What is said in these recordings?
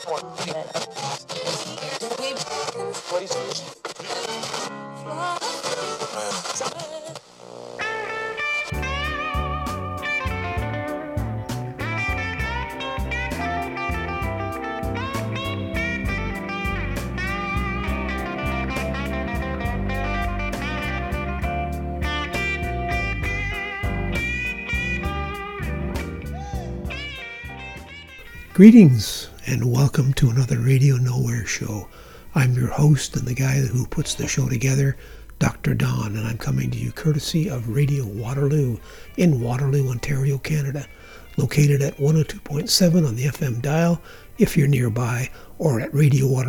Greetings and welcome to another Radio Nowhere show. I'm your host and the guy who puts the show together, Dr. Don, and I'm coming to you courtesy of Radio Waterloo in Waterloo, Ontario, Canada, located at 102.7 on the FM dial if you're nearby, or at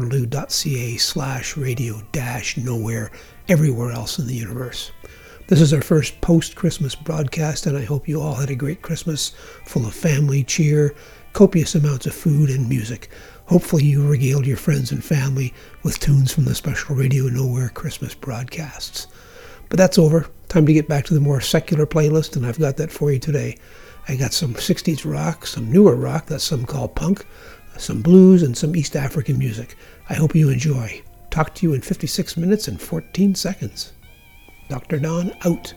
radiowaterloo.ca/radio-nowhere everywhere else in the universe. This is our first post-Christmas broadcast, and I hope you all had a great Christmas full of family, cheer, copious amounts of food and music. Hopefully you regaled your friends and family with tunes from the special Radio Nowhere Christmas broadcasts. But that's over. Time to get back to the more secular playlist, and I've got that for you today. I got some 60s rock, some newer rock that some call punk, some blues, and some East African music. I hope you enjoy. Talk to you in 56 minutes and 14 seconds. Dr. Don out.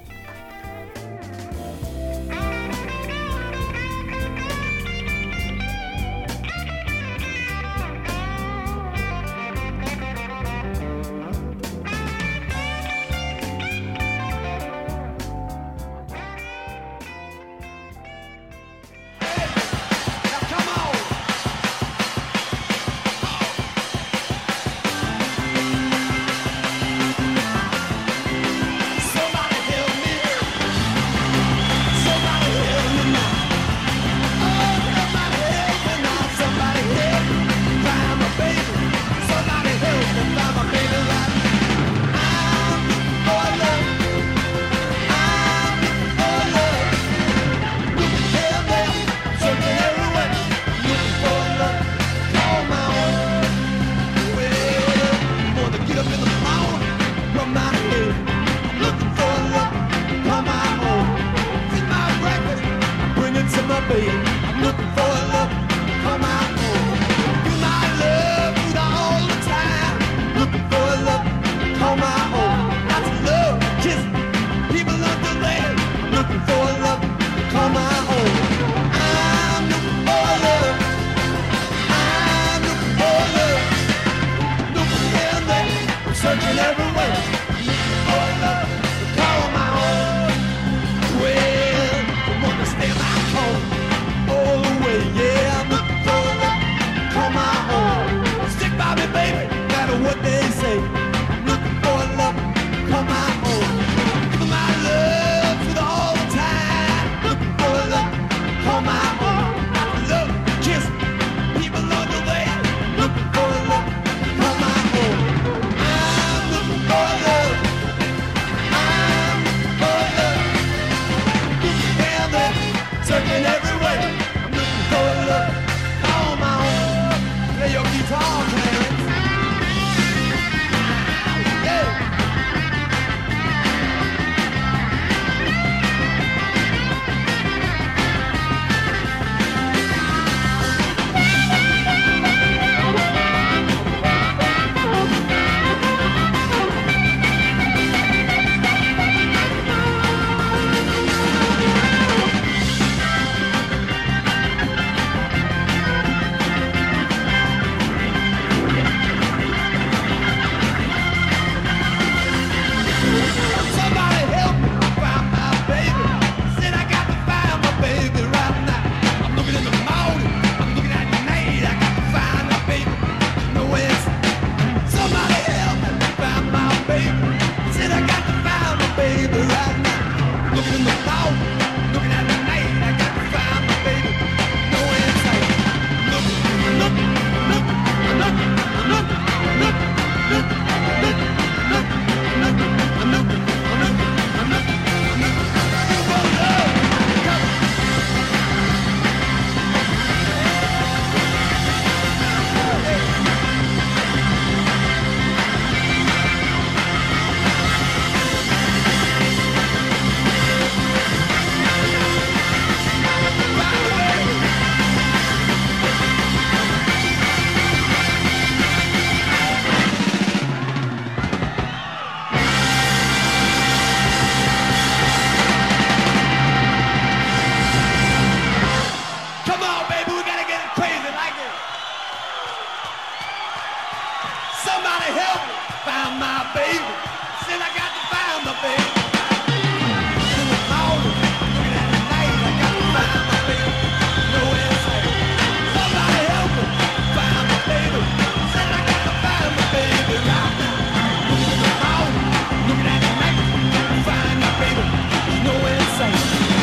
Somebody help me find my baby. Said I got to find my baby. In the morning, looking at the night, I got to find my baby. Nowhere in sight. Somebody help me find my baby. Said I got to find my baby right now. In the morning, looking at the night, got to find my baby. Nowhere in sight.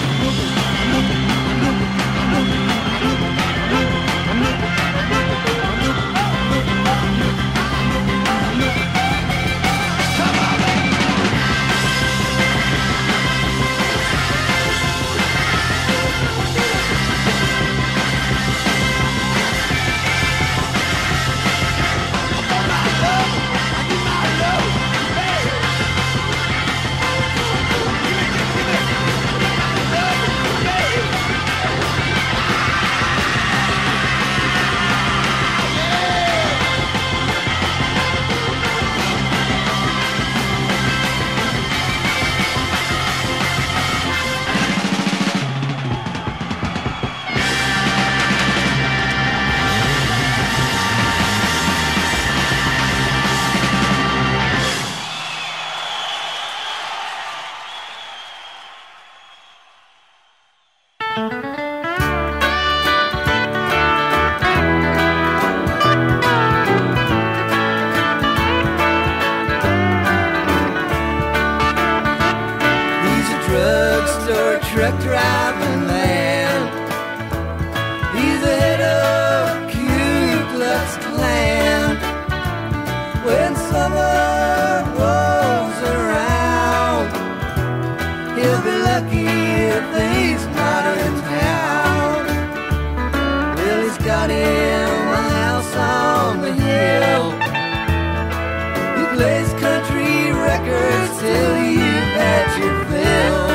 Truck driving man, he's the head of Ku Klux Klan. When summer rolls around, he'll be lucky if he's not in town. Well, he's got him a house on the hill. He plays country records till you've had your fill.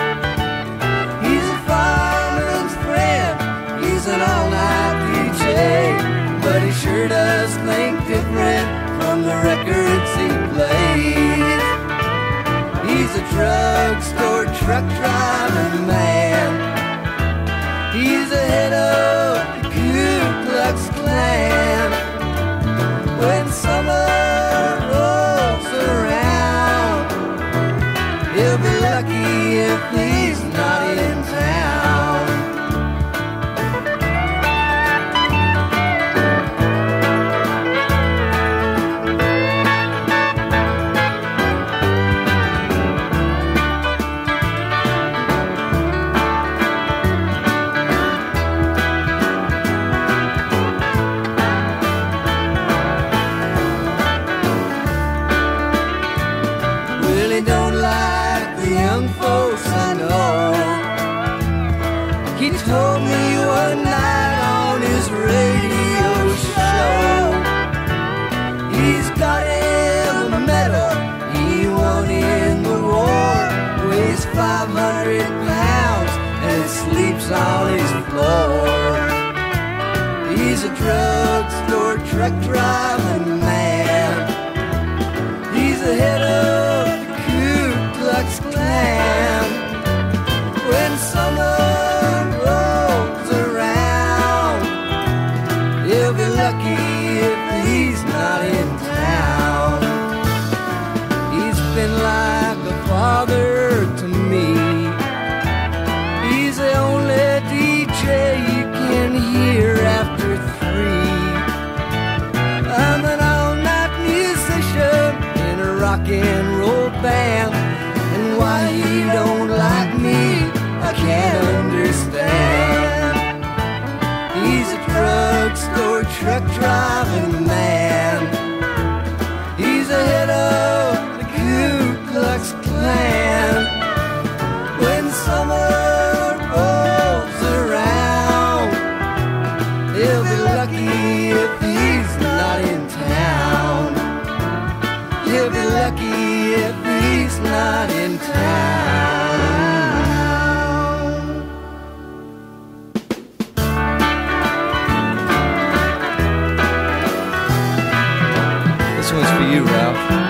An all-night DJ, but he sure does think different from the records he plays. He's a drugstore truck driving man. He's the head of the Ku Klux Klan. When summer rolls around, he'll be lucky if he's not in town. Told me one night on his radio show, he's got him a medal he won in the war. Weighs 500 pounds and sleeps on his floor. He's a drugstore truck driving man. He's the head of the Ku Klux Klan. When summer he'll be lucky if he's not in town. He's been like a father to me. He's the only DJ you can hear after 3. I'm an all-night musician in a rock and roll band, and why he don't like me, I can't understand. He's a drugstore truck driving man. He's the head of the Ku Klux Klan. When summer rolls around, he'll be lucky if he's not in town. He'll be lucky if he's not in town. This one's for you, Ralph.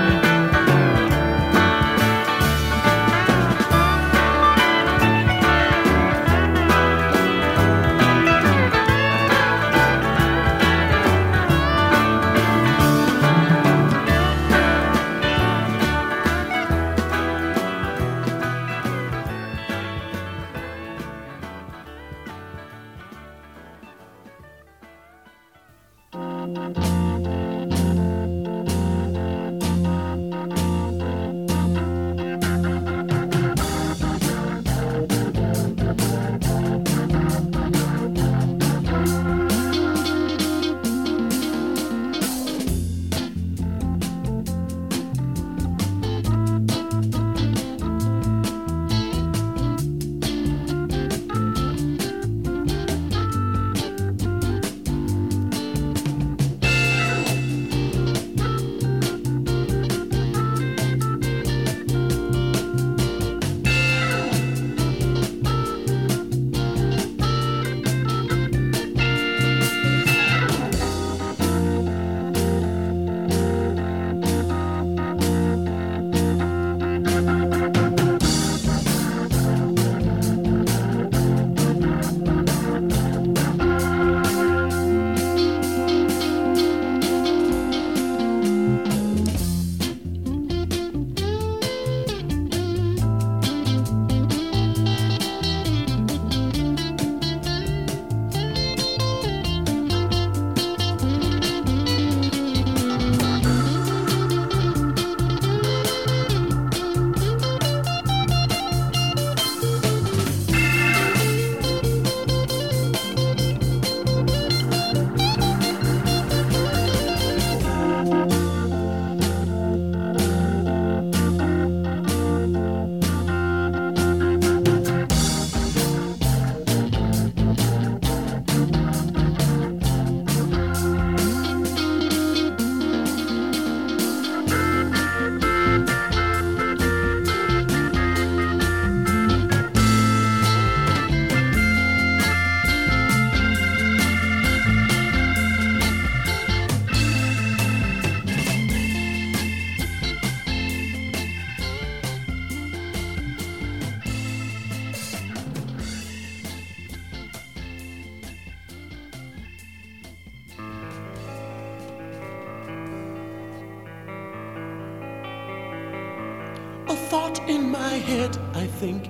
A thought in my head, I think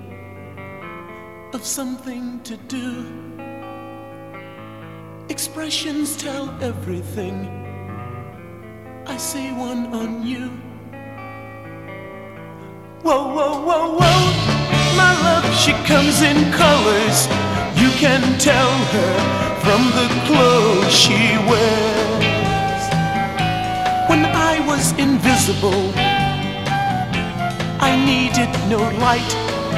of something to do. Expressions tell everything. I see one on you. Whoa, whoa, whoa, whoa. My love, she comes in colors. You can tell her from the clothes she wears. When I was invisible, I needed no light.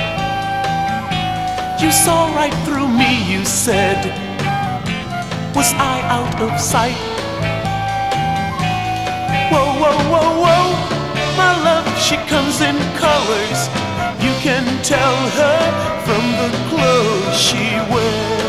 You saw right through me, you said. Was I out of sight? Whoa, whoa, whoa, whoa. My love, she comes in colors. You can tell her from the clothes she wears.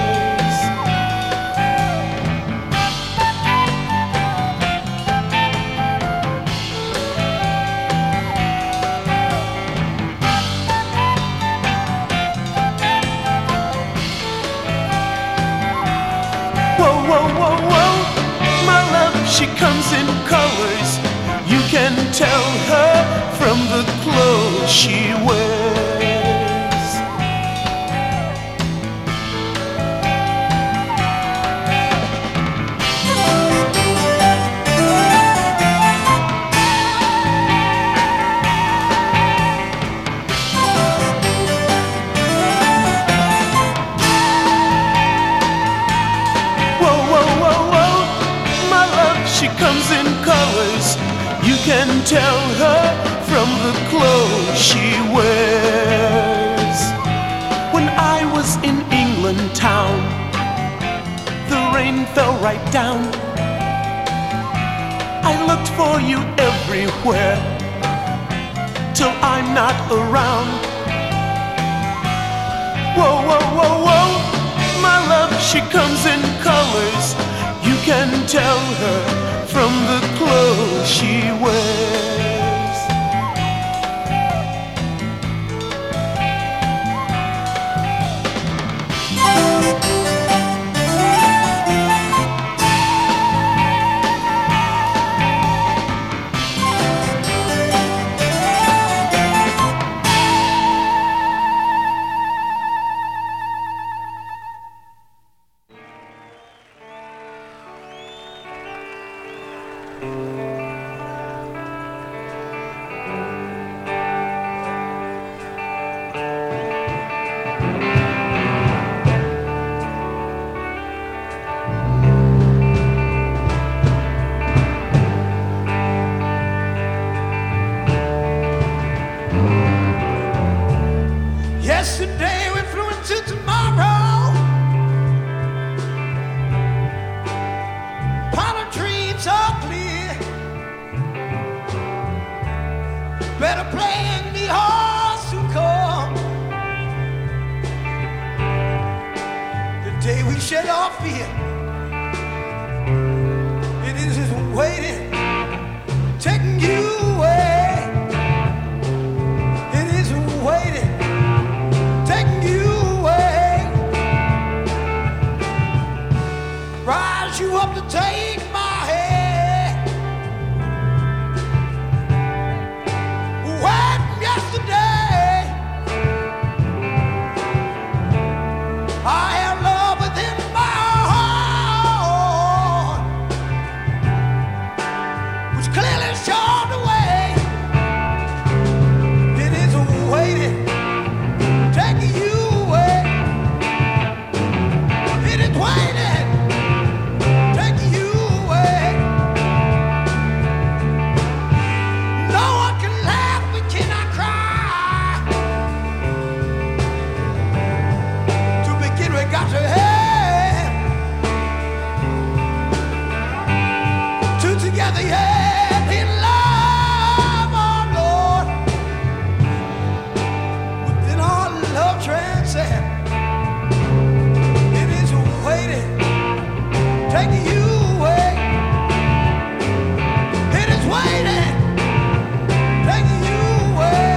Whoa, whoa, whoa, whoa. My love, she comes in colors. You can tell her from the clothes she wears. Whoa, whoa, whoa, whoa. My love, she comes in colors. You can tell her from the clothes she wears. When I was in England town, the rain fell right down. I looked for you everywhere till I'm not around. Whoa, whoa, whoa, whoa. My love, she comes in colors. You can tell her from the clothes she wears. Yesterday we flew into tomorrow. Pilot dreams are clear. Better plan the horse to come. The day we shed our fear, it is waiting, taking you away. It is waiting, taking you away. Rise you up to take my hand. Away from yesterday, I have love within my heart, which clearly showed the way. It is waiting, taking you away. It is waiting, taking you away. No one can laugh, we cannot cry. To begin, we got to have two together, yeah, in love, oh Lord. Within our love transcend. It is waiting, taking you away. It is waiting, taking you away.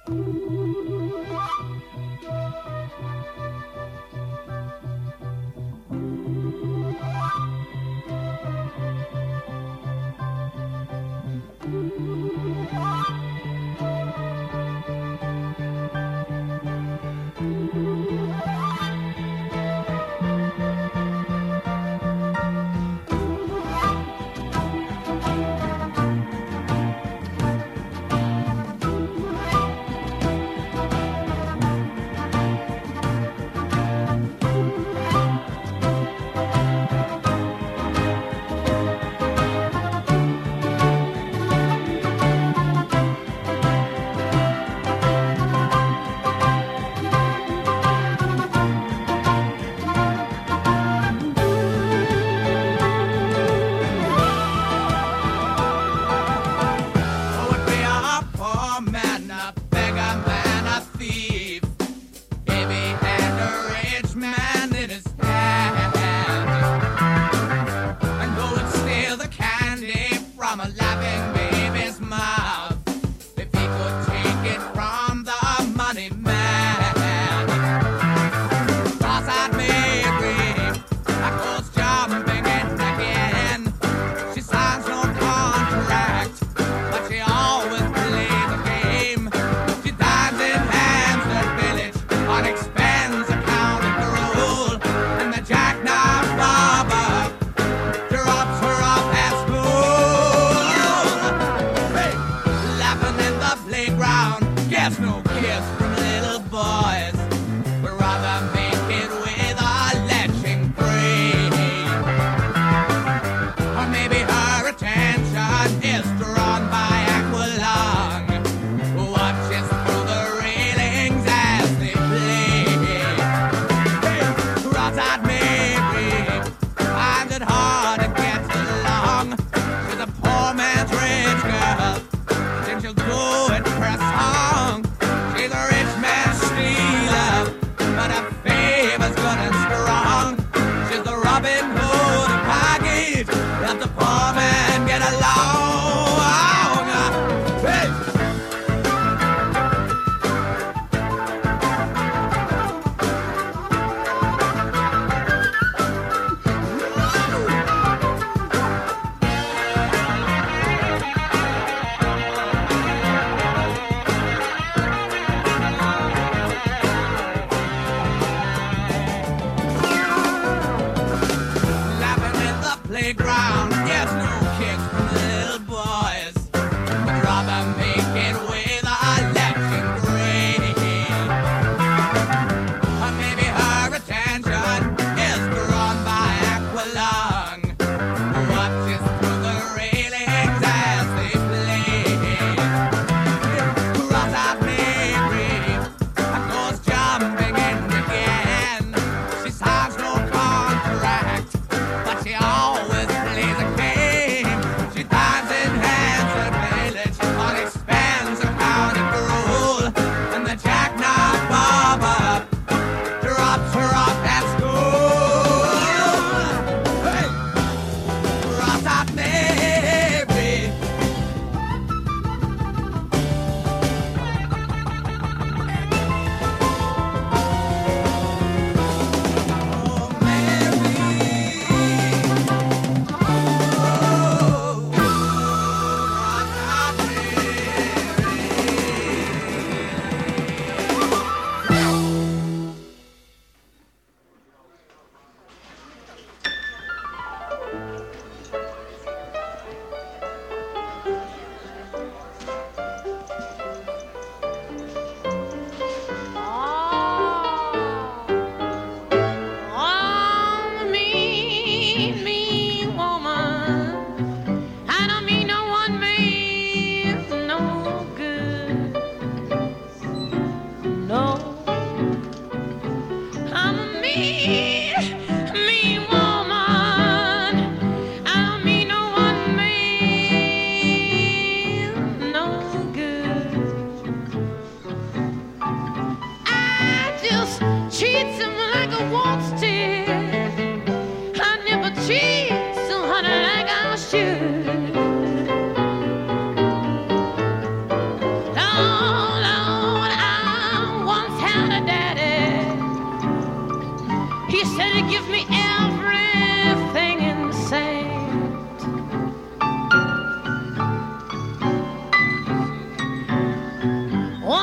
Lord, Lord,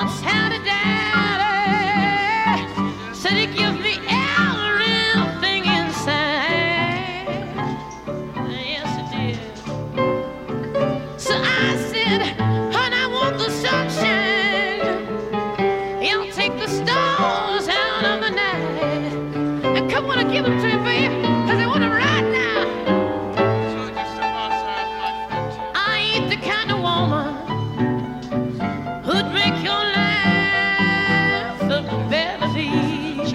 once had a daddy, said he gives me everything inside. Yes, it did. So I said, honey, I want the sunshine. He'll take the stars out of the night. And come on and give them to me, baby, because I want them right now. I ain't the kind of woman who'd make your life a better piece.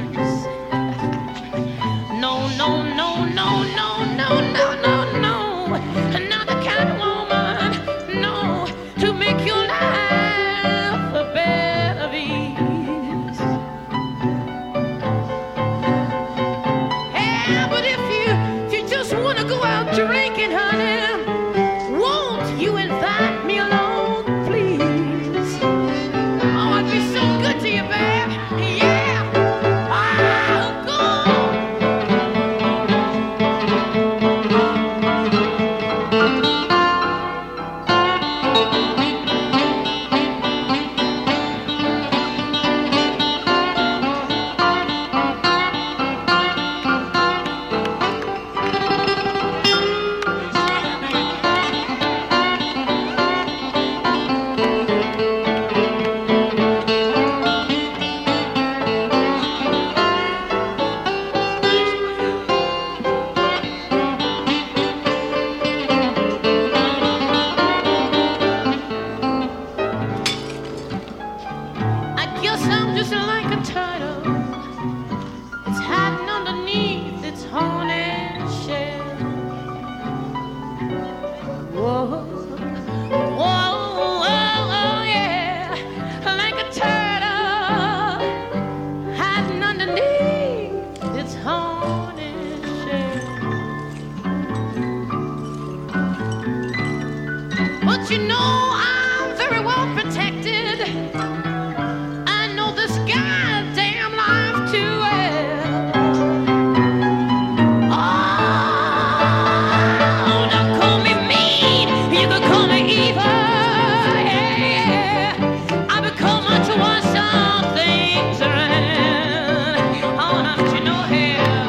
No, no, no, no, no, no, no, no, no. Not the kind of woman, no, to make your life a better piece. Yeah, but if you just want to go out drinking, honey, won't you invite me along, please? Oh, I'd be so good to you, babe. Yeah. I'll go. I guess I'm just like a turtle. It's hiding underneath its haunted shell. Whoa, whoa, whoa, yeah, like a turtle hiding underneath its haunted shell. But you know I'm very well protected. I know this goddamn life too well. Oh, don't call me mean, you can call me evil. Yeah, I become much worse some things around. Oh, don't you know here?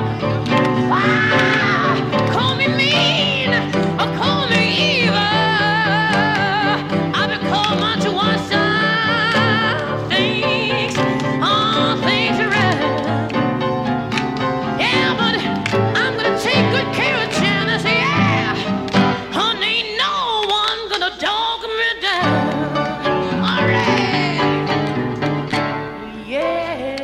Call me mean or call me evil. I become much worse some things. All things around. Yeah, but I'm gonna take good care of Janice. Yeah, honey, ain't no one gonna dog me down. All right. Yeah.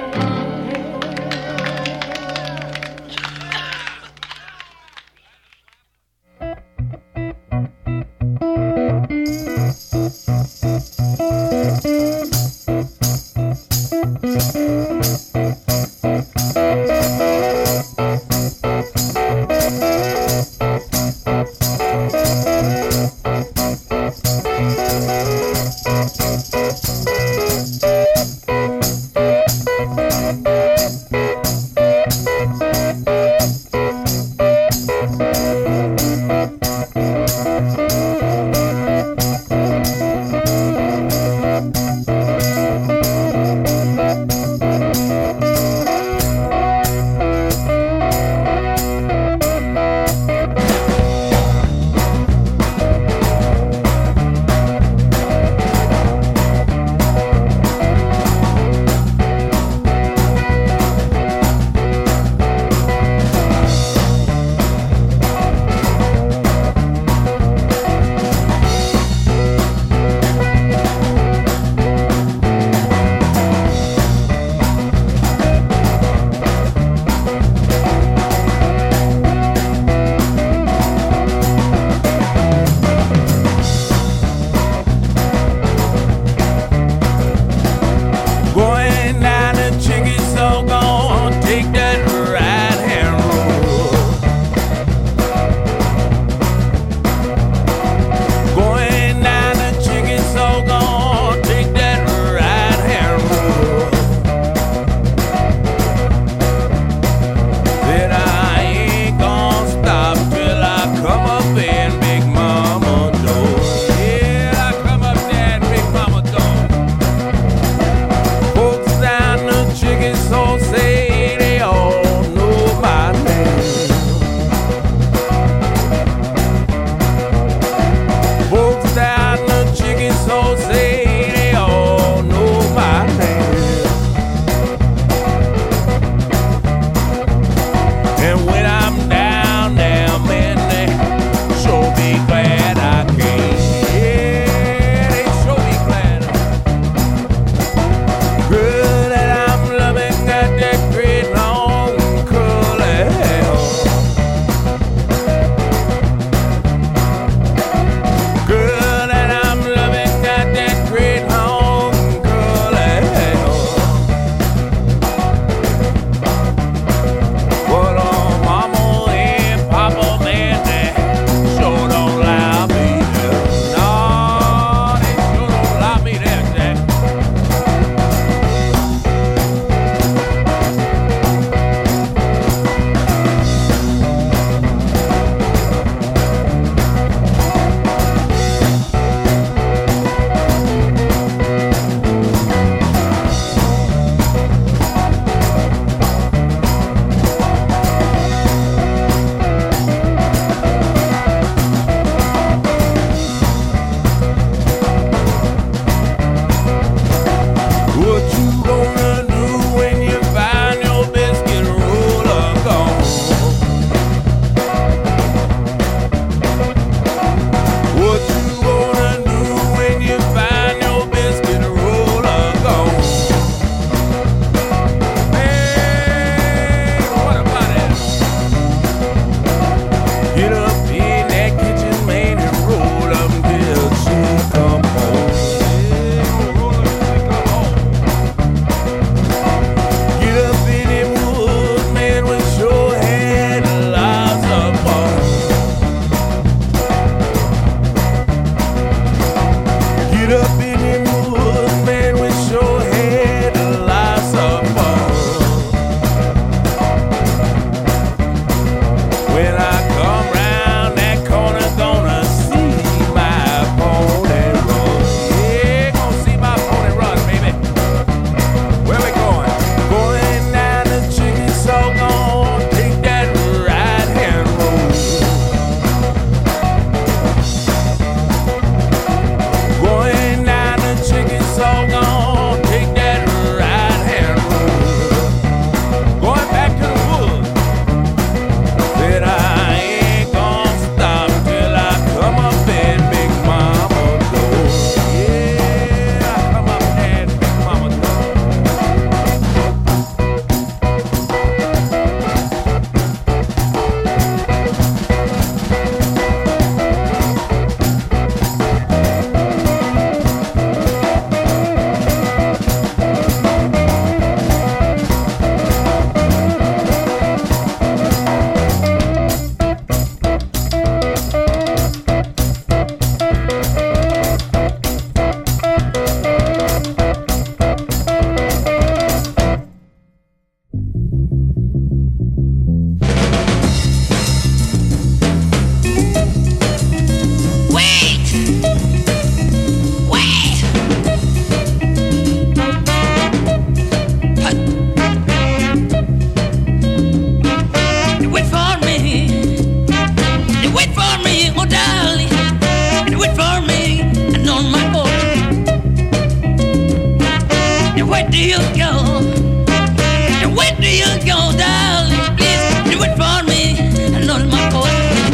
Where do you go? Where do you go, darling? Please do it for me. I know my boy.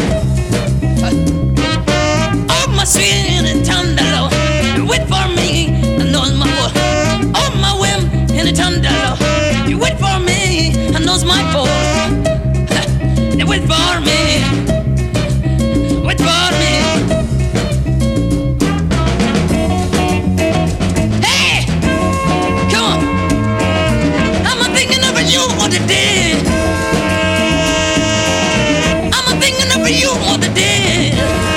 Oh, my sweet and tender love, do it for me. I know my boy. Oh, my whim and tender love, do it for me. I know my boy. Do it for me. Wait for me. Hey, come on. I'm thinking of you all the day. I'm thinking of you all the day.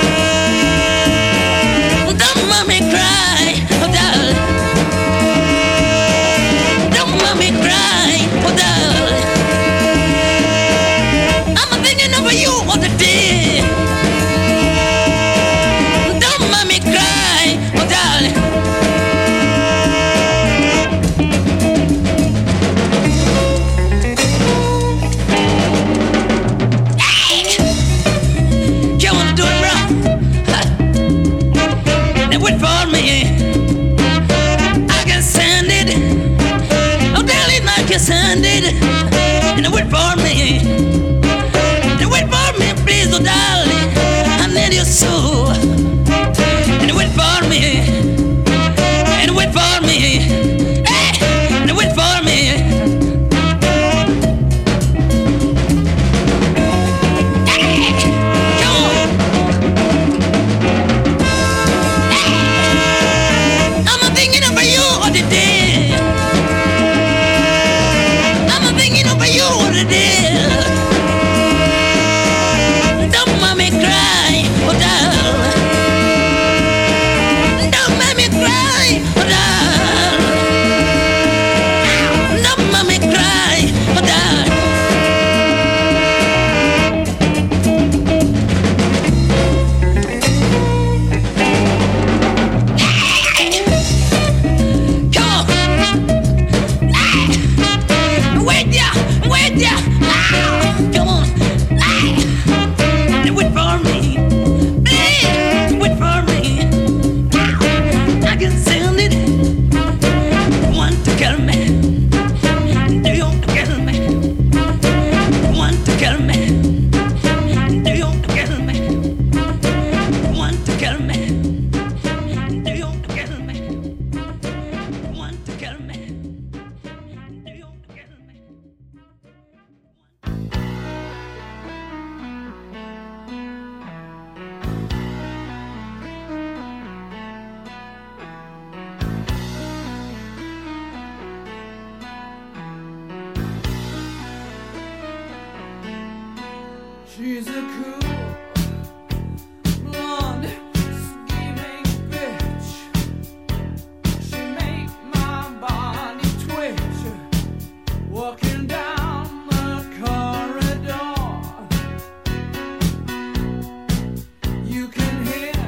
Don't mommy cry, oh darling. Don't mommy cry, oh darling. I'm thinking of you all the day. Don't mommy cry, oh darling. You wanna do it wrong? Then wait for me. I can send it. Oh, darling, I can send it. And wait for me. Then wait for me, please, oh, darling. I need you so. And wait for me. And wait for me. Hey, and wait for me. I'm thinking of you all the day. I'm thinking of you all the day. Don't mommy cry, oh darling. Don't mommy cry, oh darling. Don't mommy cry, oh darling. Come on. Wait ya, wait ya. Come on. Wait for me. Please, wait for me. I can send it. Want to kill me. Do you want to kill me? Want to kill me. Do you want to kill me? Want to kill me. Do you want to kill me? Want to kill me. Do you want to kill me? She's a cool, blonde, scheming bitch. She make my body twitch. Walking down the corridor, you can hear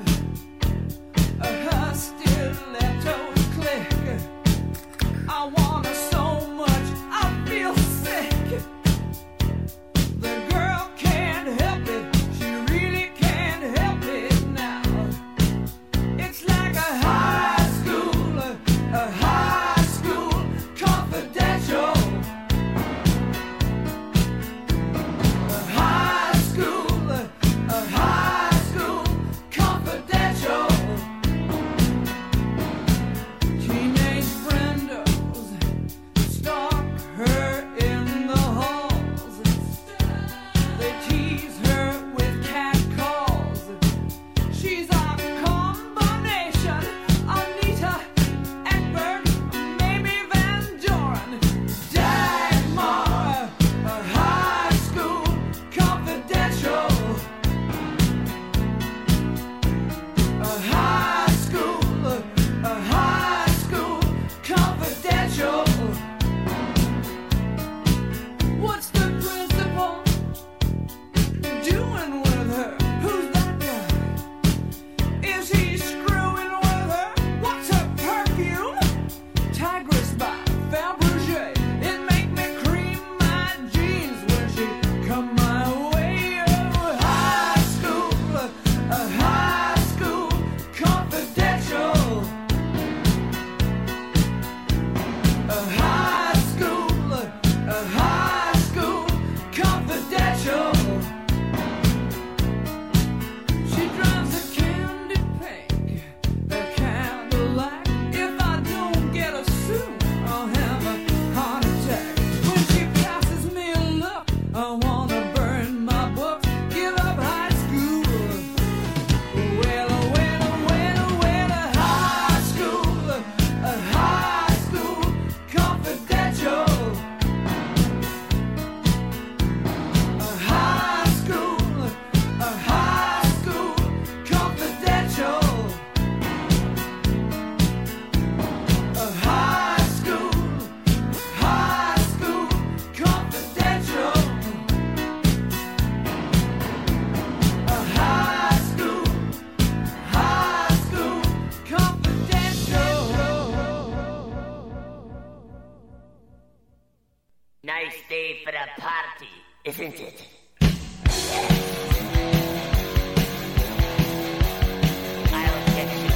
her stilettos click. I want her so much, I feel sick. The girl can't help it. nice day for a party, isn't it? I'll get you.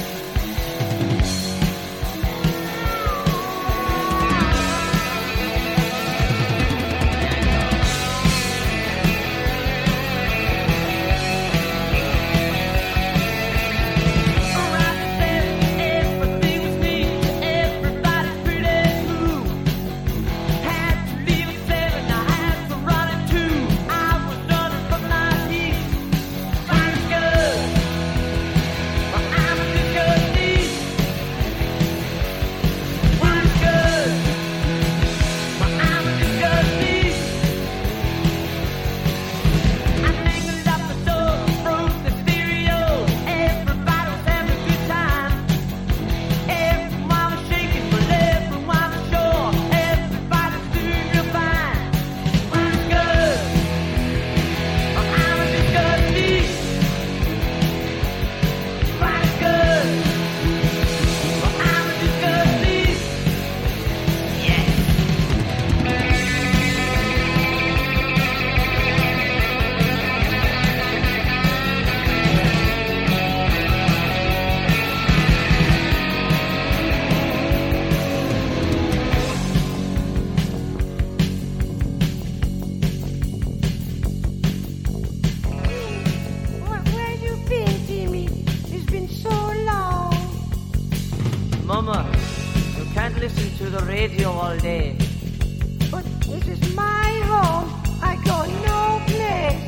Where you been, Jimmy? It's been so long. Mama, you can't listen to the radio all day. But this is my home. I go no place.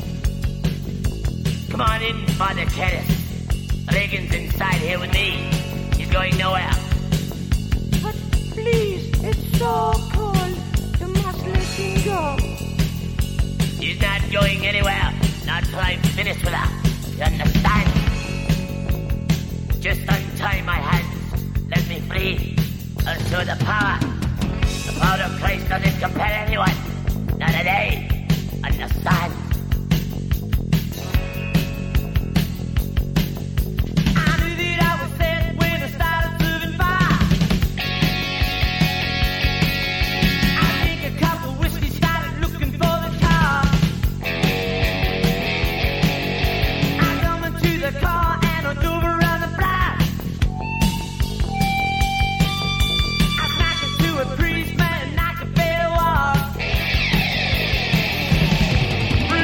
Come on in, Father Terrace. Reagan's inside here with me. He's going nowhere. But please, it's so cold. You must let him go. He's not going anywhere. Not till I'm finished with her. You understand? Just untie my hands. Let me free. I'll show the power. The power of Christ doesn't compel anyone. Not a day. Understand? I knew that I was set when I started serving fire. I think a couple of whiskey started looking for the car. I come into the car and I drove around the block. I smacked into a priest man and I could barely walk.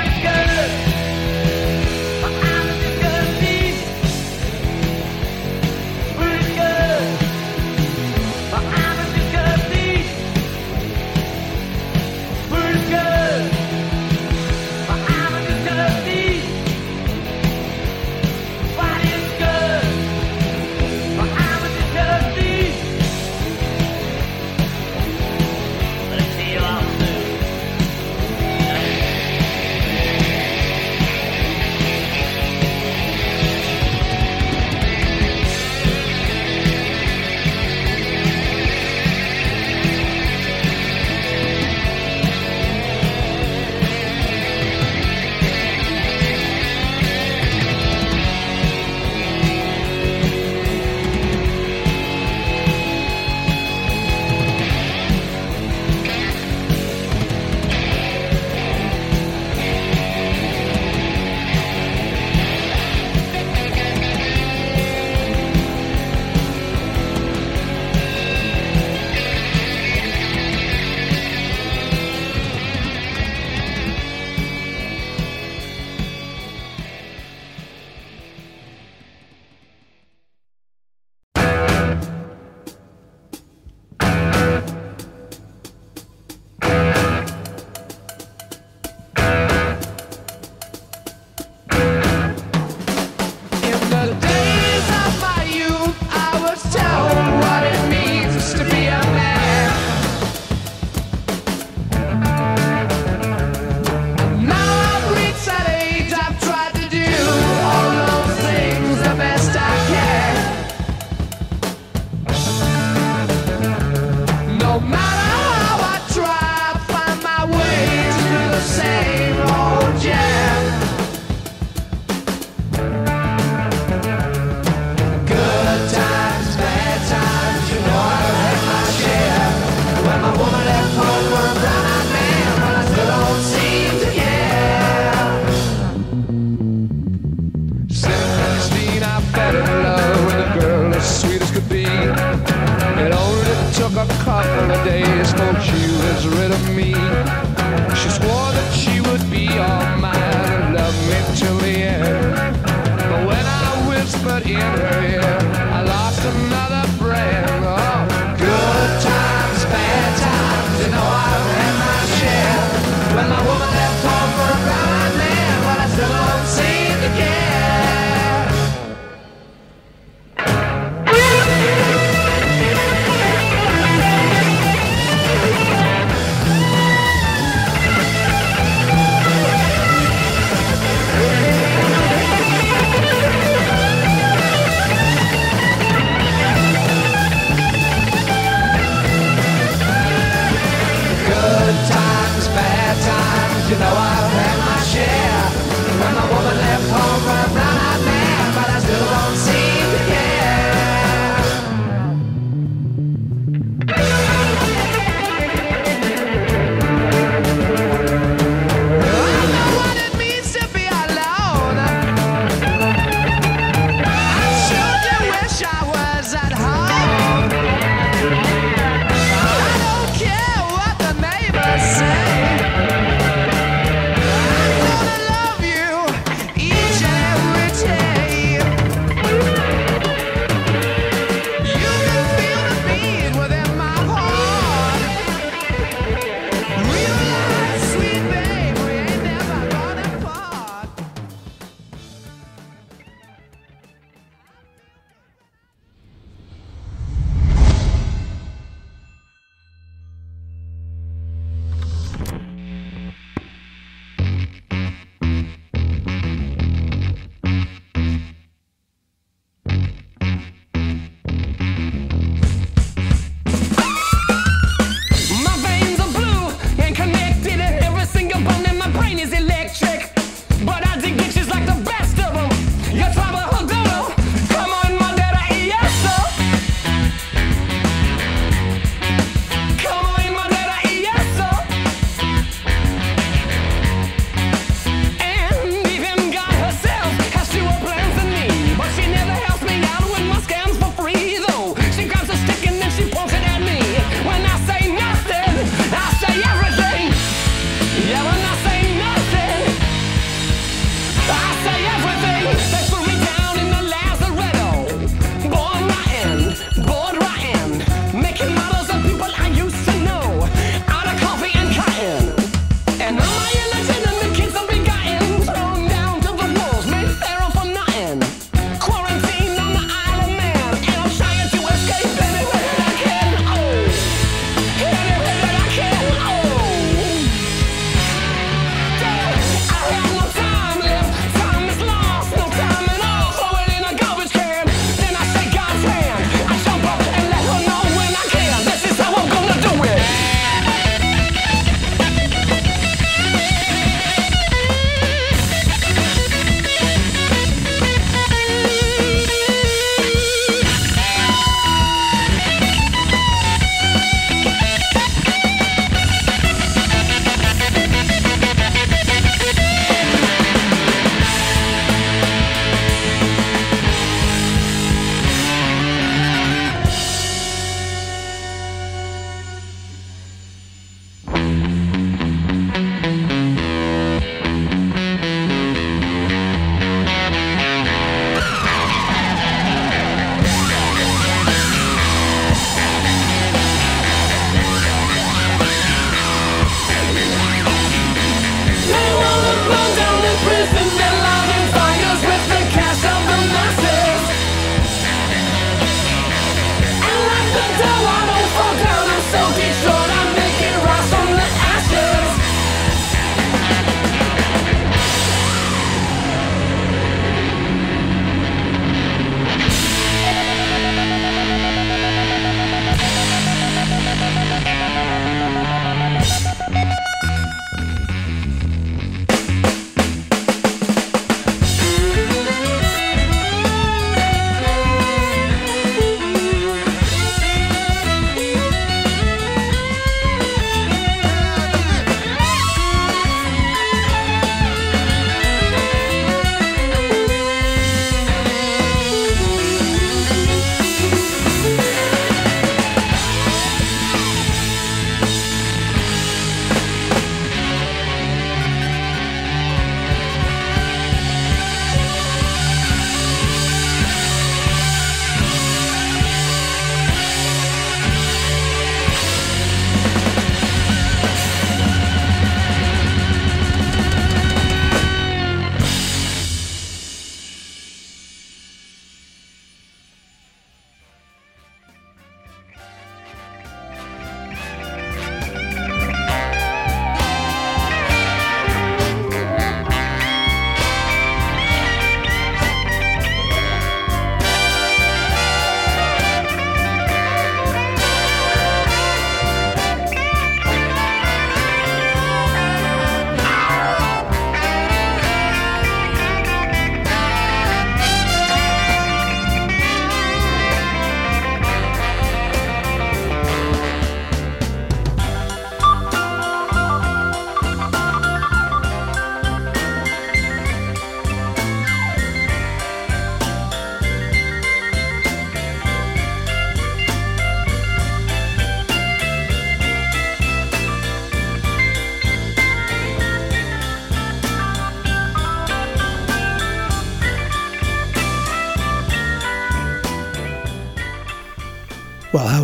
days, folks, she was rid of me. She swore that she would be all mine and love me till the end. But when I whispered in her ear, I lost another friend. Oh, good times, bad times, you know I've had my share. When my woman left home for a blind man, but I still don't seem to care.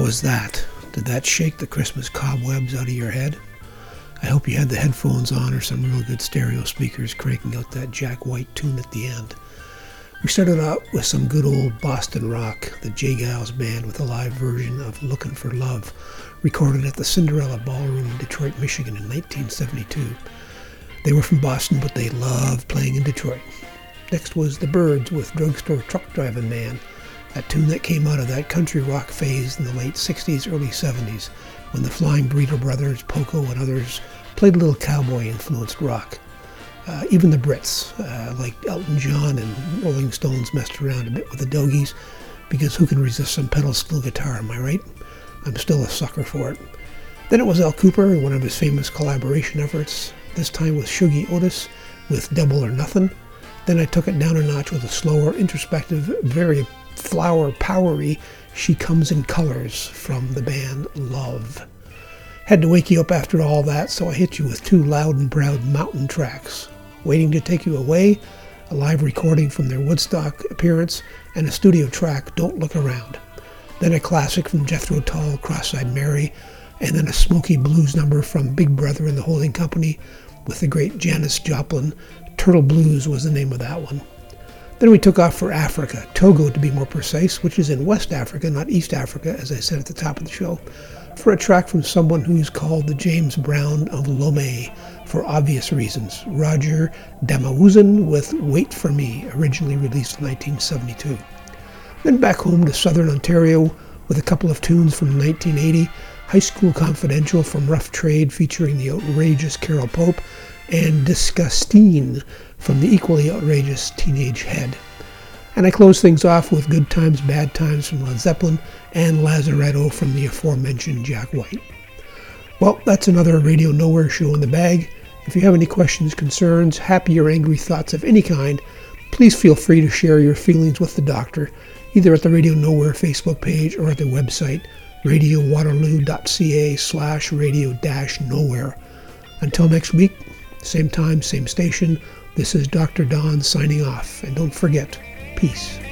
was that? Did that shake the Christmas cobwebs out of your head? I hope you had the headphones on or some real good stereo speakers cranking out that Jack White tune at the end. We started out with some good old Boston rock, the J. Giles Band with a live version of Lookin' for Love, recorded at the Cinderella Ballroom in Detroit, Michigan in 1972. They were from Boston, but they loved playing in Detroit. Next was The Byrds with Drugstore Truck Driving Man, a tune that came out of that country rock phase in the late 60s, early 70s, when the Flying Burrito Brothers, Poco, and others played a little cowboy-influenced rock. Even the Brits, like Elton John and Rolling Stones, messed around a bit with the Dogies, because who can resist some pedal steel guitar, am I right? I'm still a sucker for it. Then it was Al Kooper and one of his famous collaboration efforts, this time with Shuggie Otis with Double or Nothing. Then I took it down a notch with a slower, introspective, very flower powery She Comes in Colors from the band Love. Had to wake you up after all that, so I hit you with two loud and proud mountain tracks. Waiting to Take You Away, a live recording from their Woodstock appearance, and a studio track, Don't Look Around. Then a classic from Jethro Tull, Cross-Eyed Mary, and then a smoky blues number from Big Brother and the Holding Company with the great Janis Joplin. Turtle Blues was the name of that one. Then we took off for Africa, Togo to be more precise, which is in West Africa, not East Africa, as I said at the top of the show, for a track from someone who's called the James Brown of Lomé, for obvious reasons, Roger Damawuzan with Wait For Me, originally released in 1972. Then back home to Southern Ontario with a couple of tunes from 1980, High School Confidential from Rough Trade featuring the outrageous Carol Pope, and Disgustine from the equally outrageous Teenage Head. And I close things off with Good Times, Bad Times from Led Zeppelin and Lazaretto from the aforementioned Jack White. Well, that's another Radio Nowhere show in the bag. If you have any questions, concerns, happy or angry thoughts of any kind, please feel free to share your feelings with the doctor, either at the Radio Nowhere Facebook page or at the website radiowaterloo.ca/radio-nowhere. Until next week, same time, same station, this is Dr. Don signing off. And don't forget, peace.